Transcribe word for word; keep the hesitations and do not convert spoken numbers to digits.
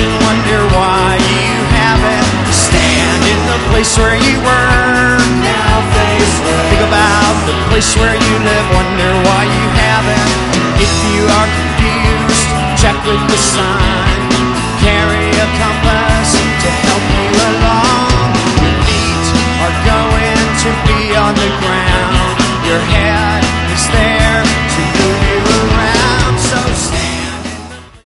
and wonder why you haven't. Stand in the place where you were, now face where. Think about the place where you live, wonder why you haven't. If you are confused, check with the sign.